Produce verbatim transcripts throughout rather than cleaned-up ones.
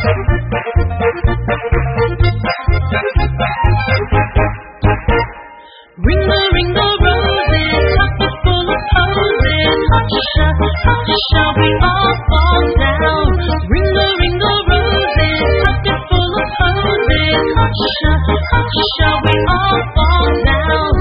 Ringo, ringo, roses, pocket full of posies. Hush, hush, shall we all fall down? Ringo, ringo, roses, pocket full of posies. Hush, hush, shall we all fall down?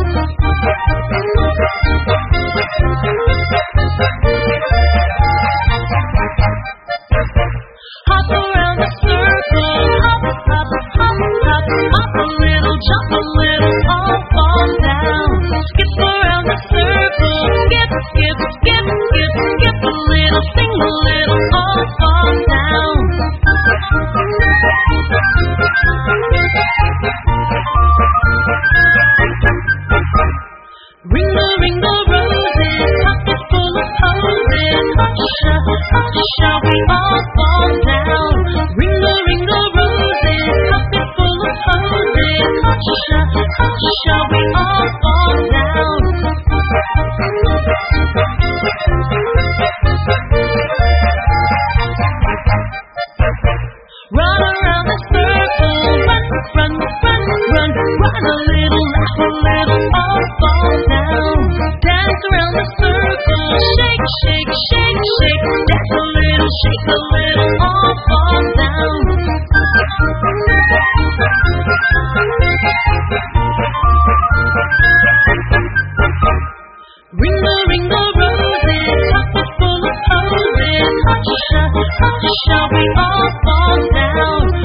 Hop around the circle, hop, hop, hop, hop, hop a little, jump a little, all fall down. Skip around the circle, skip, skip, skip, skip, skip a little, sing a little, all fall down. Ringo, ringo, roses, pocket full of posies. Hush, hush, shall we all fall down? Ringo, ringo, roses, pocket full of posies. Hush, hush, shall we all fall down? Run around the circle, run, run, run, run, run a little, laugh a little, all fall down. Dance around the circle, shake, shake, shake, shake, dance a little, shake a little, all fall down. Ringo, ringo, roses, pocket full of posies. Hush, hush, shall we all fall down?